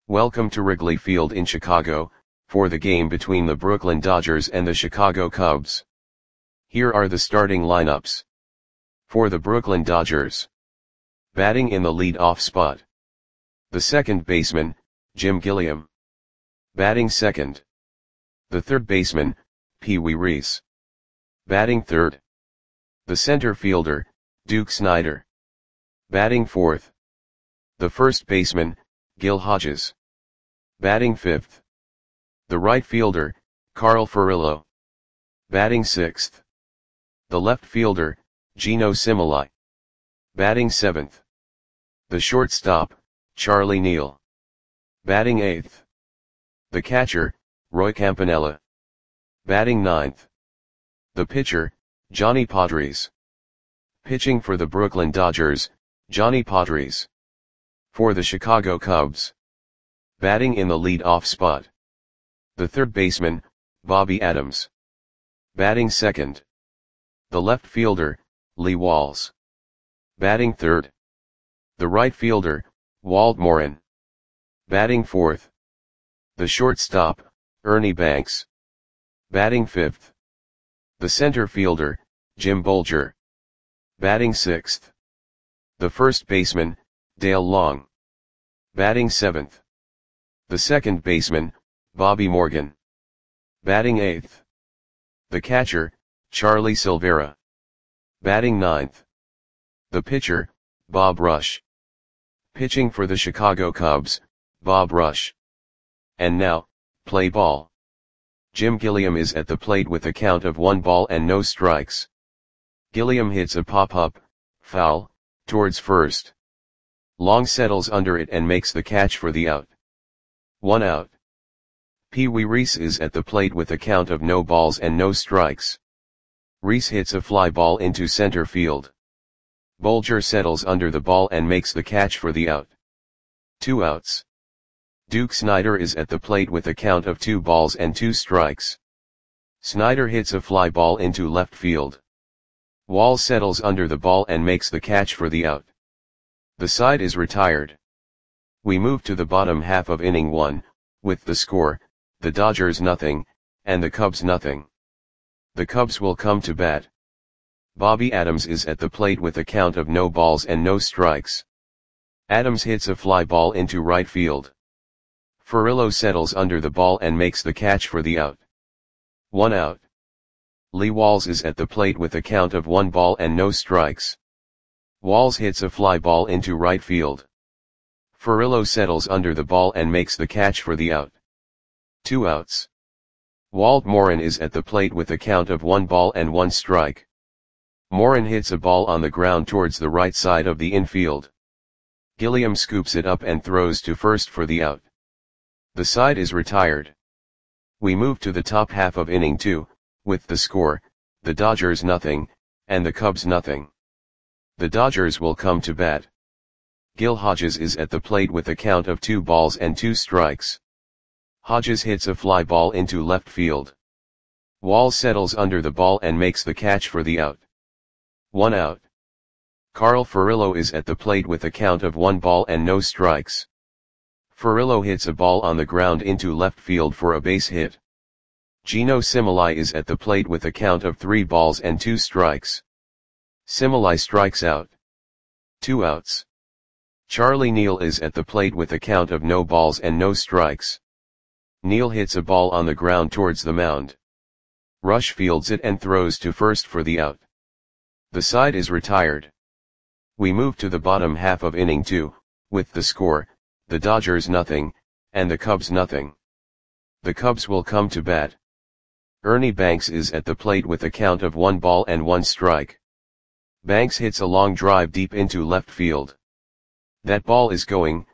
Welcome to Wrigley Field in Chicago, for the game between the Brooklyn Dodgers and the Chicago Cubs. Here are the starting lineups. For the Brooklyn Dodgers. Batting in the lead-off spot. The second baseman, Jim Gilliam. Batting second. The third baseman, Pee Wee Reese. Batting third. The center fielder, Duke Snider. Batting fourth. The first baseman, Gil Hodges. Batting fifth. The right fielder, Carl Furillo. Batting sixth. The left fielder, Geno Simili. Batting seventh. The shortstop, Charlie Neal. Batting eighth. The catcher, Roy Campanella. Batting ninth. The pitcher, Johnny Podres. Pitching for the Brooklyn Dodgers, Johnny Podres. For the Chicago Cubs. Batting in the lead-off spot. The third baseman, Bobby Adams. Batting second. The left fielder, Lee Walls. Batting third. The right fielder, Walt Morin. Batting fourth. The shortstop, Ernie Banks. Batting fifth. The center fielder, Jim Bolger. Batting sixth. The first baseman, Dale Long. Batting seventh. The second baseman, Bobby Morgan. Batting eighth. The catcher, Charlie Silvera. Batting ninth. The pitcher, Bob Rush. Pitching for the Chicago Cubs, Bob Rush. And now, play ball. Jim Gilliam is at the plate with a count of 1 ball and no strikes. Gilliam hits a pop-up, foul, towards first. Long settles under it and makes the catch for the out. 1 out. Pee Wee Reese is at the plate with a count of no balls and no strikes. Reese hits a fly ball into center field. Bolger settles under the ball and makes the catch for the out. 2 outs. Duke Snider is at the plate with a count of 2 balls and 2 strikes. Snider hits a fly ball into left field. Wall settles under the ball and makes the catch for the out. The side is retired. We move to the bottom half of inning 1, with the score, the Dodgers nothing, and the Cubs nothing. The Cubs will come to bat. Bobby Adams is at the plate with a count of no balls and no strikes. Adams hits a fly ball into right field. Furillo settles under the ball and makes the catch for the out. 1 out. Lee Walls is at the plate with a count of 1 ball and no strikes. Walls hits a fly ball into right field. Furillo settles under the ball and makes the catch for the out. 2 outs. Walt Morin is at the plate with a count of 1 ball and 1 strike. Morin hits a ball on the ground towards the right side of the infield. Gilliam scoops it up and throws to first for the out. The side is retired. We move to the top half of inning 2, with the score, the Dodgers nothing, and the Cubs nothing. The Dodgers will come to bat. Gil Hodges is at the plate with a count of 2 balls and 2 strikes. Hodges hits a fly ball into left field. Wall settles under the ball and makes the catch for the out. 1 out. Carl Furillo is at the plate with a count of 1 ball and no strikes. Furillo hits a ball on the ground into left field for a base hit. Geno Simili is at the plate with a count of 3 balls and 2 strikes. Simili strikes out. 2 outs. Charlie Neal is at the plate with a count of no balls and no strikes. Neal hits a ball on the ground towards the mound. Rush fields it and throws to first for the out. The side is retired. We move to the bottom half of inning 2, with the score, the Dodgers nothing, and the Cubs nothing. The Cubs will come to bat. Ernie Banks is at the plate with a count of 1 ball and 1 strike. Banks hits a long drive deep into left field. That ball is going,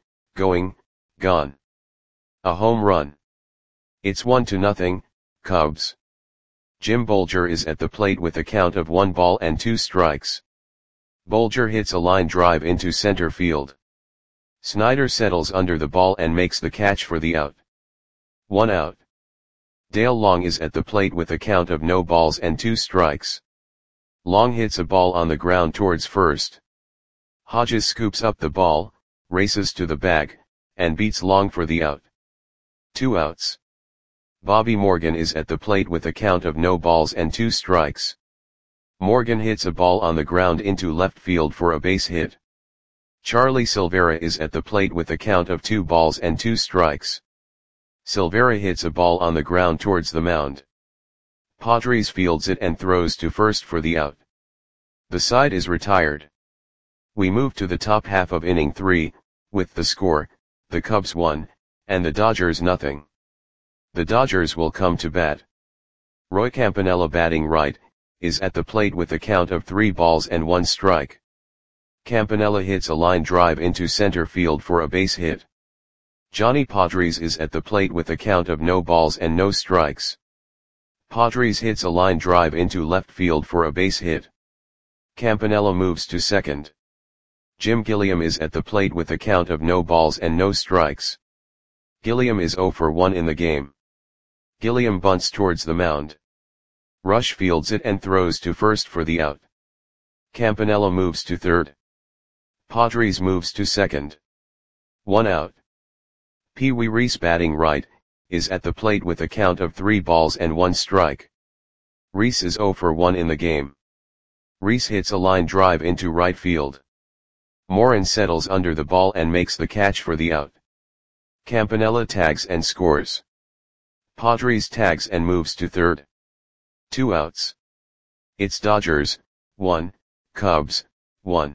gone. A home run. It's 1-0, Cubs. Jim Bolger is at the plate with a count of 1 ball and 2 strikes. Bolger hits a line drive into center field. Snider settles under the ball and makes the catch for the out. 1 out. Dale Long is at the plate with a count of no balls and 2 strikes. Long hits a ball on the ground towards first. Hodges scoops up the ball, races to the bag, and beats long for the out. 2 outs. Bobby Morgan is at the plate with a count of no balls and 2 strikes. Morgan hits a ball on the ground into left field for a base hit. Charlie Silvera is at the plate with a count of 2 balls and 2 strikes. Silvera hits a ball on the ground towards the mound. Padres fields it and throws to first for the out. The side is retired. We move to the top half of inning 3, with the score, the Cubs 1, and the Dodgers nothing. The Dodgers will come to bat. Roy Campanella, batting right, is at the plate with a count of 3 balls and 1 strike. Campanella hits a line drive into center field for a base hit. Johnny Padres is at the plate with a count of no balls and no strikes. Padres hits a line drive into left field for a base hit. Campanella moves to second. Jim Gilliam is at the plate with a count of no balls and no strikes. Gilliam is 0 for 1 in the game. Gilliam bunts towards the mound. Rush fields it and throws to first for the out. Campanella moves to third. Padres moves to second. 1 out. Pee Wee Reese, batting right, is at the plate with a count of 3 balls and 1 strike. Reese is 0 for 1 in the game. Reese hits a line drive into right field. Morin settles under the ball and makes the catch for the out. Campanella tags and scores. Padres tags and moves to third. 2 outs. It's Dodgers 1, Cubs 1.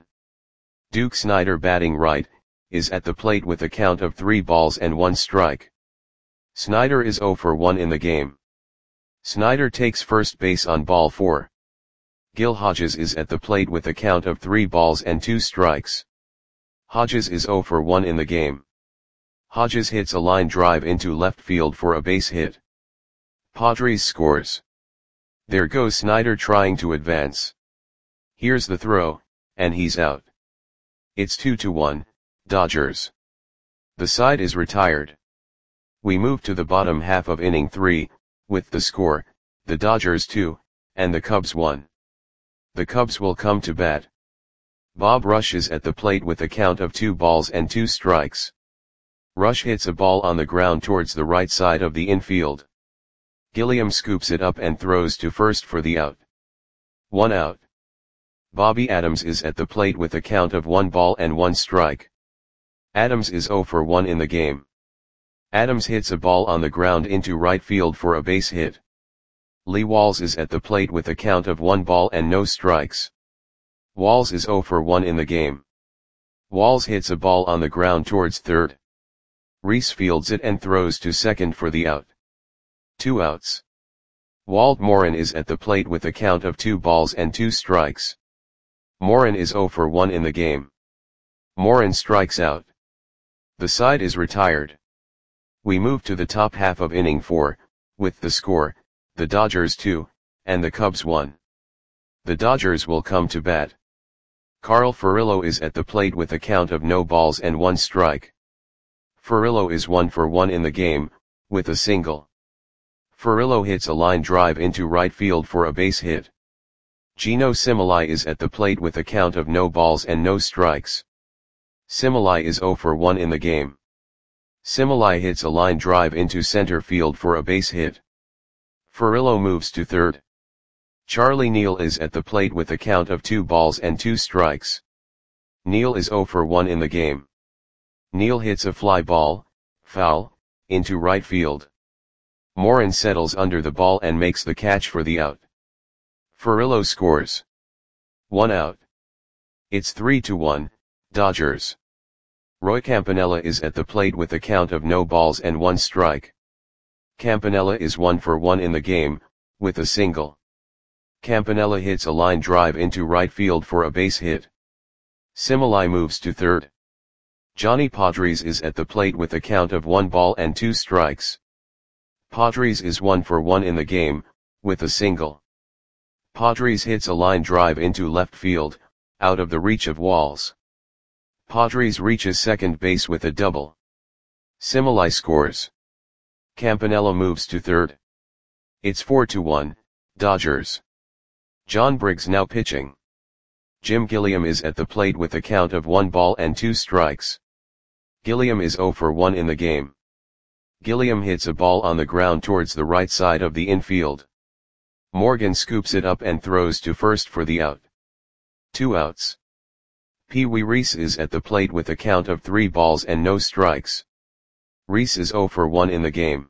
Duke Snider, batting right, is at the plate with a count of 3 balls and 1 strike. Snider is 0 for 1 in the game. Snider takes first base on ball 4. Gil Hodges is at the plate with a count of 3 balls and 2 strikes. Hodges is 0 for 1 in the game. Hodges hits a line drive into left field for a base hit. Padres scores. There goes Snider trying to advance. Here's the throw, and he's out. It's 2-1, Dodgers. The side is retired. We move to the bottom half of inning 3, with the score, the Dodgers 2, and the Cubs 1. The Cubs will come to bat. Bob Rush is at the plate with a count of 2 balls and 2 strikes. Rush hits a ball on the ground towards the right side of the infield. Gilliam scoops it up and throws to first for the out. 1 out. Bobby Adams is at the plate with a count of 1 ball and 1 strike. Adams is 0 for 1 in the game. Adams hits a ball on the ground into right field for a base hit. Lee Walls is at the plate with a count of 1 ball and no strikes. Walls is 0 for 1 in the game. Walls hits a ball on the ground towards third. Reese fields it and throws to second for the out. 2 outs. Walt Morin is at the plate with a count of 2 balls and 2 strikes. Morin is 0 for 1 in the game. Morin strikes out. The side is retired. We move to the top half of inning 4, with the score, the Dodgers 2, and the Cubs 1. The Dodgers will come to bat. Carl Furillo is at the plate with a count of no balls and 1 strike. Furillo is 1 for 1 in the game, with a single. Furillo hits a line drive into right field for a base hit. Gino Similai is at the plate with a count of no balls and no strikes. Similai is 0 for 1 in the game. Similai hits a line drive into center field for a base hit. Furillo moves to third. Charlie Neal is at the plate with a count of 2 balls and 2 strikes. Neal is 0 for 1 in the game. Neal hits a fly ball, foul, into right field. Morin settles under the ball and makes the catch for the out. Furillo scores. 1 out. It's 3-1, Dodgers. Roy Campanella is at the plate with a count of no balls and 1 strike. Campanella is 1 for 1 in the game, with a single. Campanella hits a line drive into right field for a base hit. Similai moves to third. Johnny Padres is at the plate with a count of 1 ball and 2 strikes. Padres is 1 for 1 in the game, with a single. Padres hits a line drive into left field, out of the reach of Walls. Padres reaches second base with a double. Similai scores. Campanella moves to third. It's 4-1, Dodgers. John Briggs now pitching. Jim Gilliam is at the plate with a count of 1 ball and 2 strikes. Gilliam is 0 for 1 in the game. Gilliam hits a ball on the ground towards the right side of the infield. Morgan scoops it up and throws to first for the out. 2 outs. Pee Wee Reese is at the plate with a count of 3 balls and no strikes. Reese is 0 for 1 in the game.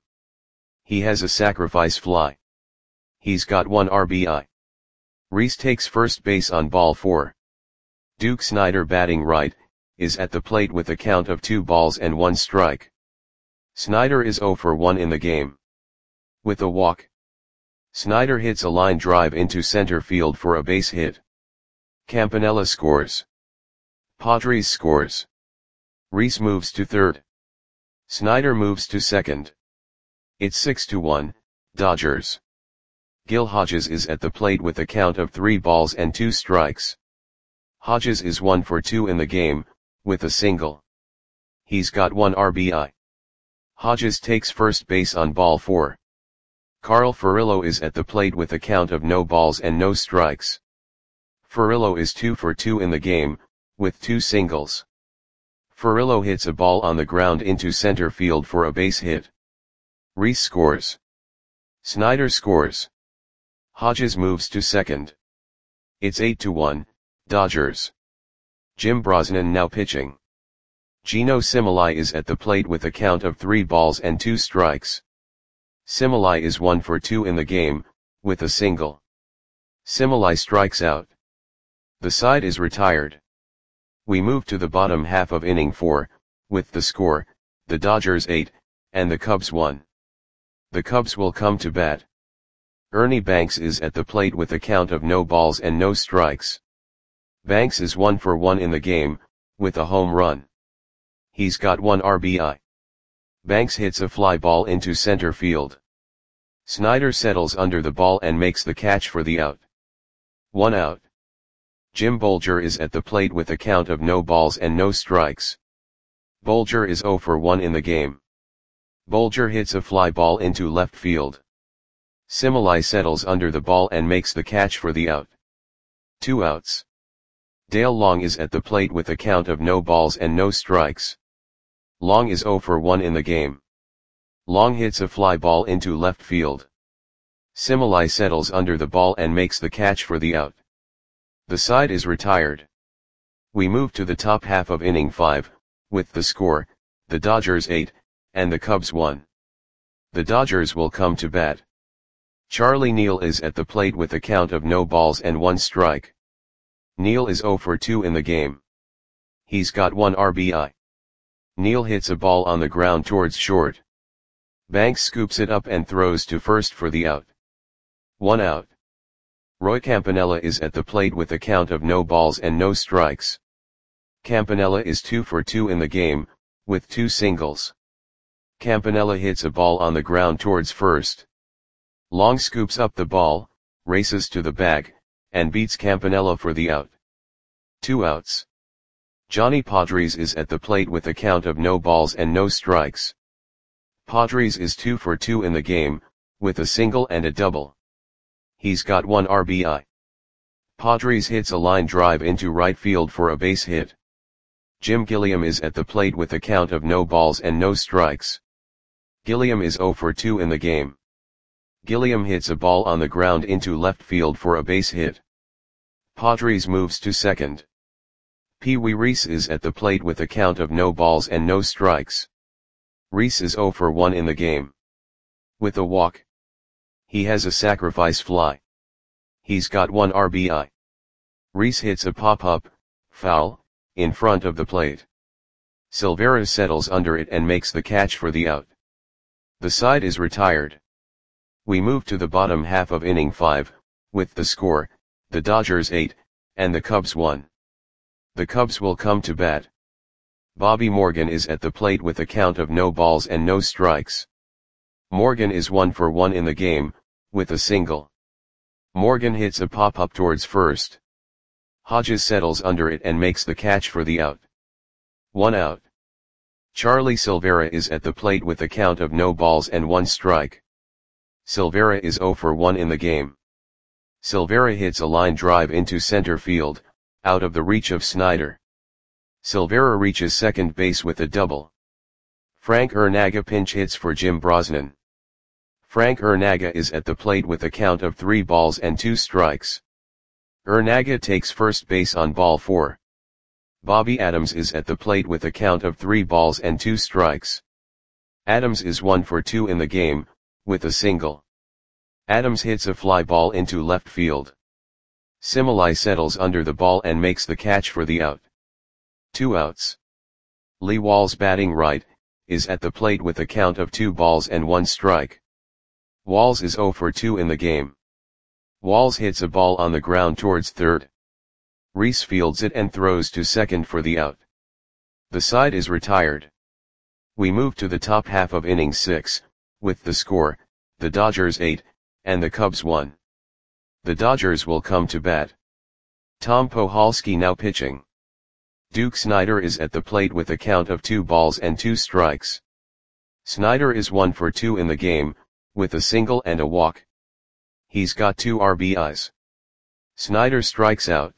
He has a sacrifice fly. He's got 1 RBI. Reese takes first base on ball 4. Duke Snider, batting right, is at the plate with a count of 2 balls and 1 strike. Snider is 0 for 1 in the game. With a walk, Snider hits a line drive into center field for a base hit. Campanella scores. Padres scores. Reese moves to third. Snider moves to second. It's 6-1, Dodgers. Gil Hodges is at the plate with a count of 3 balls and 2 strikes. Hodges is 1 for 2 in the game, with a single. He's got 1 RBI. Hodges takes first base on ball 4. Carl Furillo is at the plate with a count of no balls and no strikes. Furillo is 2 for 2 in the game, with 2 singles. Furillo hits a ball on the ground into center field for a base hit. Reese scores. Snider scores. Hodges moves to second. It's 8-1, Dodgers. Jim Brosnan now pitching. Gino Similai is at the plate with a count of 3 balls and 2 strikes. Similai is 1 for 2 in the game, with a single. Similai strikes out. The side is retired. We move to the bottom half of inning 4, with the score, the Dodgers 8, and the Cubs 1. The Cubs will come to bat. Ernie Banks is at the plate with a count of no balls and no strikes. Banks is 1 for 1 in the game, with a home run. He's got 1 RBI. Banks hits a fly ball into center field. Snider settles under the ball and makes the catch for the out. 1 out. Jim Bolger is at the plate with a count of no balls and no strikes. Bolger is 0 for 1 in the game. Bolger hits a fly ball into left field. Similai settles under the ball and makes the catch for the out. 2 outs. Dale Long is at the plate with a count of no balls and no strikes. Long is 0 for 1 in the game. Long hits a fly ball into left field. Similai settles under the ball and makes the catch for the out. The side is retired. We move to the top half of inning 5, with the score, the Dodgers 8, and the Cubs 1. The Dodgers will come to bat. Charlie Neal is at the plate with a count of no balls and 1 strike. Neal is 0 for 2 in the game. He's got 1 RBI. Neal hits a ball on the ground towards short. Banks scoops it up and throws to first for the out. 1 out. Roy Campanella is at the plate with a count of no balls and no strikes. Campanella is 2 for 2 in the game, with 2 singles. Campanella hits a ball on the ground towards first. Long scoops up the ball, races to the bag, and beats Campanella for the out. 2 outs. Johnny Padres is at the plate with a count of no balls and no strikes. Padres is 2 for 2 in the game, with a single and a double. He's got 1 RBI. Padres hits a line drive into right field for a base hit. Jim Gilliam is at the plate with a count of no balls and no strikes. Gilliam is 0 for 2 in the game. Gilliam hits a ball on the ground into left field for a base hit. Padres moves to second. Pee Wee Reese is at the plate with a count of no balls and no strikes. Reese is 0 for 1 in the game. With a walk, he has a sacrifice fly. He's got 1 RBI. Reese hits a pop-up, foul, in front of the plate. Silvera settles under it and makes the catch for the out. The side is retired. We move to the bottom half of inning 5, with the score, the Dodgers 8, and the Cubs 1. The Cubs will come to bat. Bobby Morgan is at the plate with a count of no balls and no strikes. Morgan is 1 for 1 in the game, with a single. Morgan hits a pop-up towards first. Hodges settles under it and makes the catch for the out. 1 out. Charlie Silvera is at the plate with a count of no balls and 1 strike. Silvera is 0 for 1 in the game. Silvera hits a line drive into center field, out of the reach of Snider. Silvera reaches second base with a double. Frank Urnaga pinch hits for Jim Brosnan. Frank Urnaga is at the plate with a count of 3 balls and 2 strikes. Urnaga takes first base on ball 4. Bobby Adams is at the plate with a count of 3 balls and 2 strikes. Adams is 1 for 2 in the game, with a single. Adams hits a fly ball into left field. Similai settles under the ball and makes the catch for the out. 2 outs. Lee Walls batting right, is at the plate with a count of 2 balls and 1 strike. Walls is 0 for 2 in the game. Walls hits a ball on the ground towards third. Reese fields it and throws to second for the out. The side is retired. We move to the top half of inning 6, with the score, the Dodgers 8, and the Cubs 1. The Dodgers will come to bat. Tom Pohalski now pitching. Duke Snider is at the plate with a count of 2 balls and 2 strikes. Snider is 1 for 2 in the game, with a single and a walk. He's got 2 RBIs. Snider strikes out.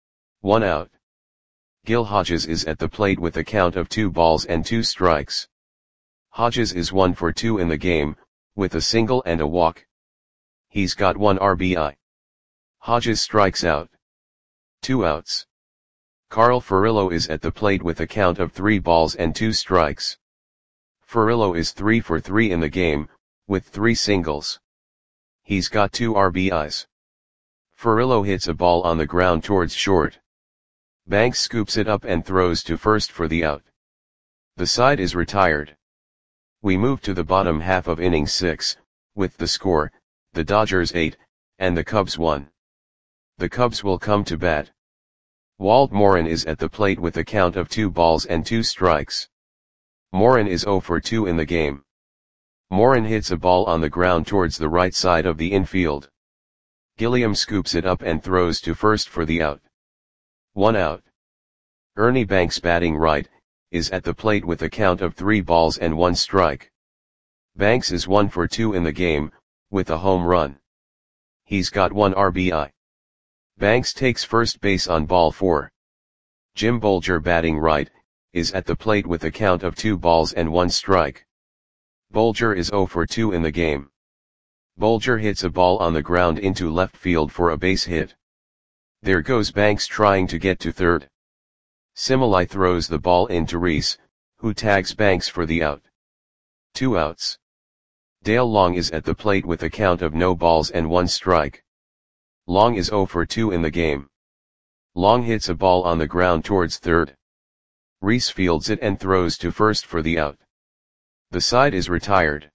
1 out. Gil Hodges is at the plate with a count of 2 balls and 2 strikes. Hodges is 1 for 2 in the game, with a single and a walk. He's got 1 RBI. Hodges strikes out. 2 outs. Carl Furillo is at the plate with a count of 3 balls and 2 strikes. Furillo is 3 for 3 in the game, with 3 singles. He's got 2 RBIs. Furillo hits a ball on the ground towards short. Banks scoops it up and throws to first for the out. The side is retired. We move to the bottom half of inning 6, with the score, the Dodgers 8, and the Cubs 1. The Cubs will come to bat. Walt Morin is at the plate with a count of 2 balls and 2 strikes. Morin is 0 for 2 in the game. Morin hits a ball on the ground towards the right side of the infield. Gilliam scoops it up and throws to first for the out. 1 out. Ernie Banks batting right, is at the plate with a count of 3 balls and 1 strike. Banks is 1 for 2 in the game, with a home run. He's got 1 RBI. Banks takes first base on ball 4. Jim Bolger batting right, is at the plate with a count of 2 balls and 1 strike. Bolger is 0 for 2 in the game. Bolger hits a ball on the ground into left field for a base hit. There goes Banks trying to get to third. Similai throws the ball into Reese, who tags Banks for the out. 2 outs. Dale Long is at the plate with a count of no balls and 1 strike. Long is 0 for 2 in the game. Long hits a ball on the ground towards third. Reese fields it and throws to first for the out. The side is retired.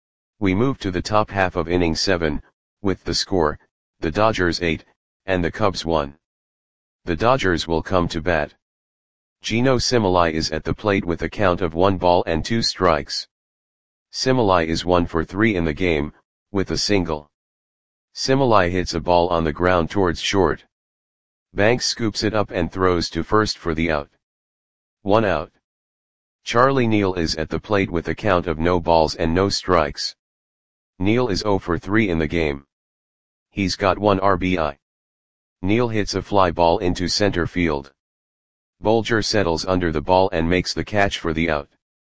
We move to the top half of inning 7, with the score, the Dodgers 8, and the Cubs 1. The Dodgers will come to bat. Gino Similai is at the plate with a count of 1 ball and 2 strikes. Similai is 1 for 3 in the game, with a single. Similai hits a ball on the ground towards short. Banks scoops it up and throws to first for the out. 1 out. Charlie Neal is at the plate with a count of no balls and no strikes. Neal is 0 for 3 in the game. He's got 1 RBI. Neal hits a fly ball into center field. Bolger settles under the ball and makes the catch for the out.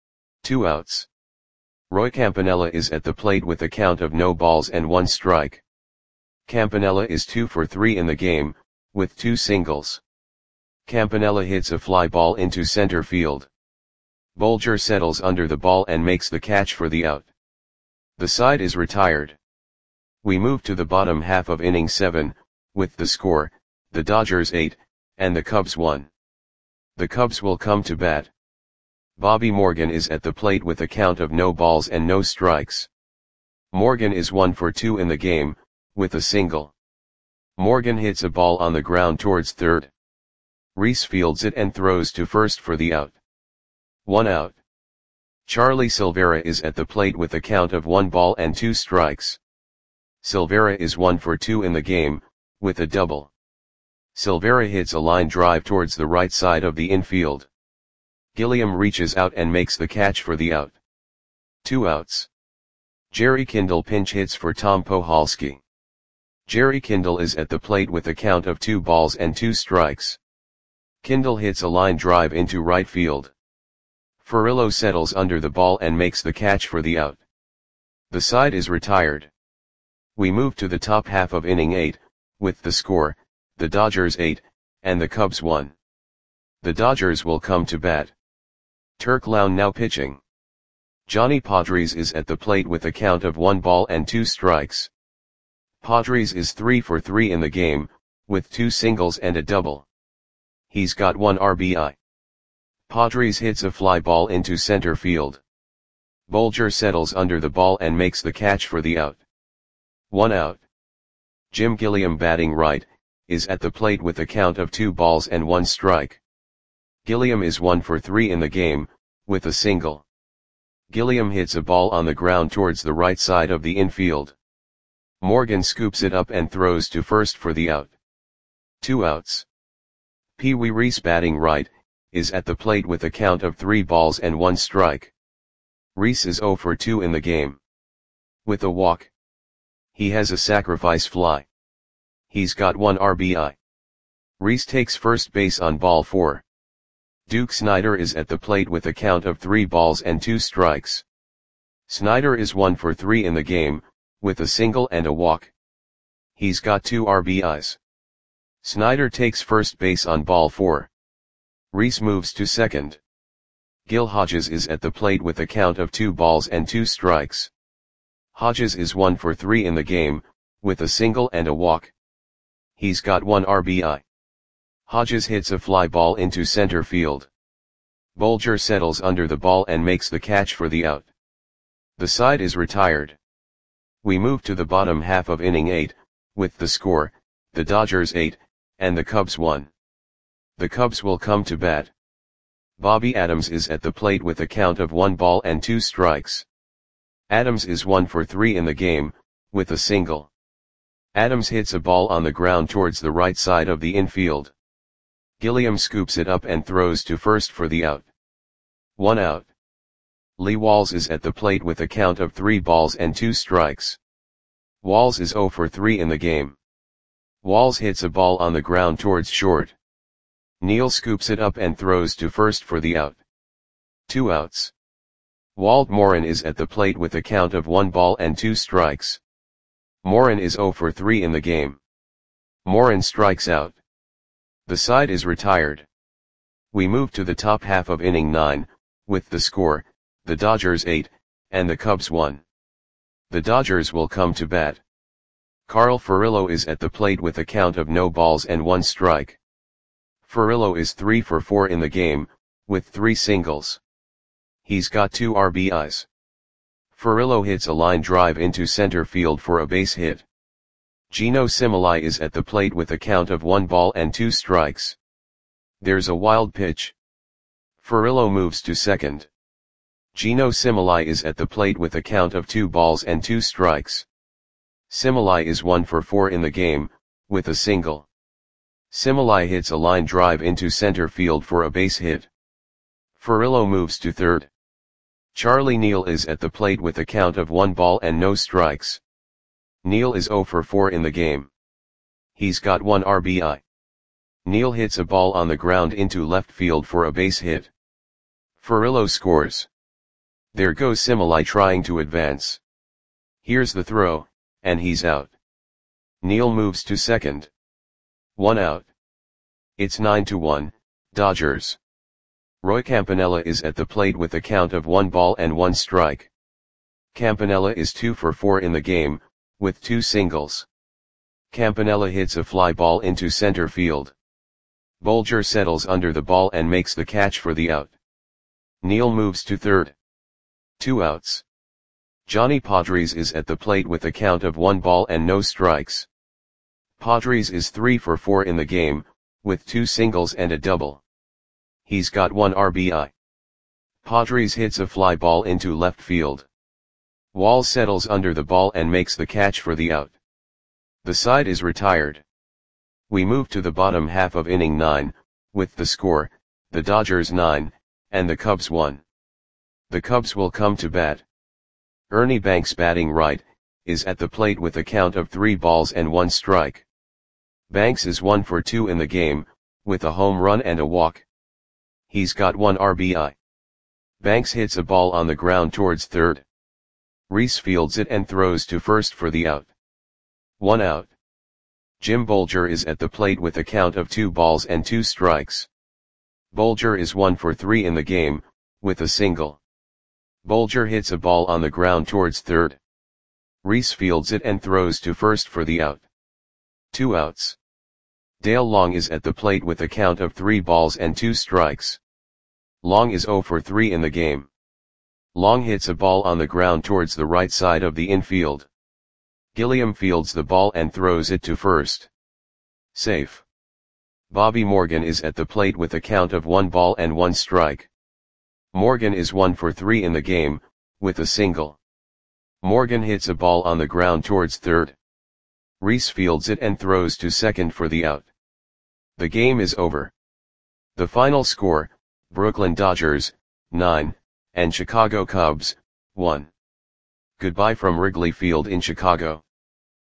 2 outs. Roy Campanella is at the plate with a count of no balls and 1 strike. Campanella is 2 for 3 in the game, with 2 singles. Campanella hits a fly ball into center field. Bolger settles under the ball and makes the catch for the out. The side is retired. We move to the bottom half of inning 7, with the score, the Dodgers 8, and the Cubs 1. The Cubs will come to bat. Bobby Morgan is at the plate with a count of no balls and no strikes. Morgan is 1 for 2 in the game, with a single. Morgan hits a ball on the ground towards third. Reese fields it and throws to first for the out. 1 out. Charlie Silvera is at the plate with a count of 1 ball and 2 strikes. Silvera is 1 for 2 in the game, with a double. Silvera hits a line drive towards the right side of the infield. Gilliam reaches out and makes the catch for the out. 2 outs. Jerry Kindle pinch hits for Tom Pohalski. Jerry Kindle is at the plate with a count of 2 balls and 2 strikes. Kindle hits a line drive into right field. Furillo settles under the ball and makes the catch for the out. The side is retired. We move to the top half of inning 8, with the score, the Dodgers 8, and the Cubs 1. The Dodgers will come to bat. Turk Lown now pitching. Johnny Podres is at the plate with a count of 1 ball and 2 strikes. Podres is 3 for 3 in the game, with 2 singles and a double. He's got 1 RBI. Podres hits a fly ball into center field. Bolger settles under the ball and makes the catch for the out. 1 out. Jim Gilliam batting right, is at the plate with a count of 2 balls and 1 strike. Gilliam is 1 for 3 in the game, with a single. Gilliam hits a ball on the ground towards the right side of the infield. Morgan scoops it up and throws to first for the out. 2 outs. Pee Wee Reese batting right, is at the plate with a count of 3 balls and 1 strike. Reese is 0 for 2 in the game. With a walk. He has a sacrifice fly. He's got 1 RBI. Reese takes first base on ball 4. Duke Snider is at the plate with a count of 3 balls and 2 strikes. Snider is 1 for 3 in the game, with a single and a walk. He's got 2 RBIs. Snider takes first base on ball 4. Reese moves to second. Gil Hodges is at the plate with a count of 2 balls and 2 strikes. Hodges is 1 for 3 in the game, with a single and a walk. He's got 1 RBI. Hodges hits a fly ball into center field. Bolger settles under the ball and makes the catch for the out. The side is retired. We move to the bottom half of inning 8, with the score, the Dodgers 8, and the Cubs 1. The Cubs will come to bat. Bobby Adams is at the plate with a count of 1 ball and 2 strikes. Adams is 1 for 3 in the game, with a single. Adams hits a ball on the ground towards the right side of the infield. Gilliam scoops it up and throws to first for the out. 1 out. Lee Walls is at the plate with a count of 3 balls and 2 strikes. Walls is 0 for 3 in the game. Walls hits a ball on the ground towards short. Neal scoops it up and throws to first for the out. 2 outs. Walt Morin is at the plate with a count of 1 ball and 2 strikes. Morin is 0 for 3 in the game. Morin strikes out. The side is retired. We move to the top half of inning 9, with the score, the Dodgers 8, and the Cubs 1. The Dodgers will come to bat. Carl Furillo is at the plate with a count of no balls and 1 strike. Furillo is 3 for 4 in the game, with 3 singles. He's got 2 RBIs. Furillo hits a line drive into center field for a base hit. Gino Similai is at the plate with a count of 1 ball and 2 strikes. There's a wild pitch. Furillo moves to second. Gino Similai is at the plate with a count of 2 balls and 2 strikes. Similai is 1 for 4 in the game, with a single. Similai hits a line drive into center field for a base hit. Furillo moves to third. Charlie Neal is at the plate with a count of 1 ball and no strikes. Neal is 0 for 4 in the game. He's got 1 RBI. Neal hits a ball on the ground into left field for a base hit. Furillo scores. There goes Similai trying to advance. Here's the throw, and he's out. Neal moves to second. 1 out. It's 9-1, Dodgers. Roy Campanella is at the plate with a count of 1 ball and 1 strike. Campanella is 2 for 4 in the game, with 2 singles. Campanella hits a fly ball into center field. Bolger settles under the ball and makes the catch for the out. Neal moves to third. 2 outs. Johnny Podres is at the plate with a count of 1 ball and no strikes. Podres is 3 for 4 in the game, with 2 singles and a double. He's got 1 RBI. Podres hits a fly ball into left field. Walls settles under the ball and makes the catch for the out. The side is retired. We move to the bottom half of inning 9, with the score, the Dodgers 9, and the Cubs 1. The Cubs will come to bat. Ernie Banks batting right, is at the plate with a count of 3 balls and 1 strike. Banks is 1 for 2 in the game, with a home run and a walk. He's got 1 RBI. Banks hits a ball on the ground towards third. Rhys fields it and throws to first for the out. 1 out. Jim Bolger is at the plate with a count of 2 balls and 2 strikes. Bolger is 1 for 3 in the game, with a single. Bolger hits a ball on the ground towards third. Rhys fields it and throws to first for the out. 2 outs. Dale Long is at the plate with a count of 3 balls and 2 strikes. Long is 0 for 3 in the game. Long hits a ball on the ground towards the right side of the infield. Gilliam fields the ball and throws it to first. Safe. Bobby Morgan is at the plate with a count of 1 ball and 1 strike. Morgan is 1 for 3 in the game, with a single. Morgan hits a ball on the ground towards third. Rhys fields it and throws to second for the out. The game is over. The final score, Brooklyn Dodgers, 9, and Chicago Cubs, 1. Goodbye from Wrigley Field in Chicago.